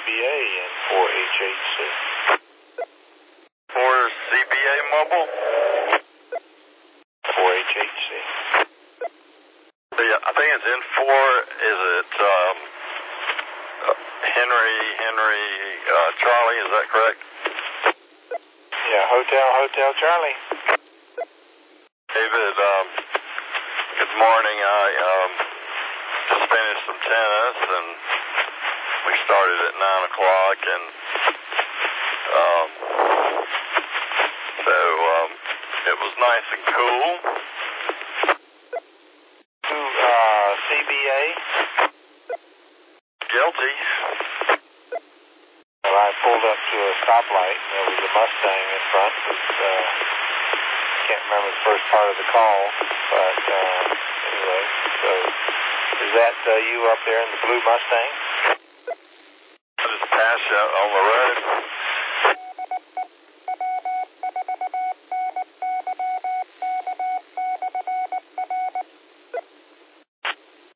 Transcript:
CBA and 4HHC. 4 CBA Mobile? 4HHC. Yeah, I think it's in 4. Is it Henry, Charlie? Is that correct? Yeah, Hotel Charlie. David, good morning. I just finished some tennis, and we started at 9 o'clock, and so it was nice and cool. CBA? Guilty. Well, I pulled up to a stoplight, and there was a Mustang in front. Can't remember the first part of the call, but anyway, so is that you up there in the blue Mustang? I just passed you on the road.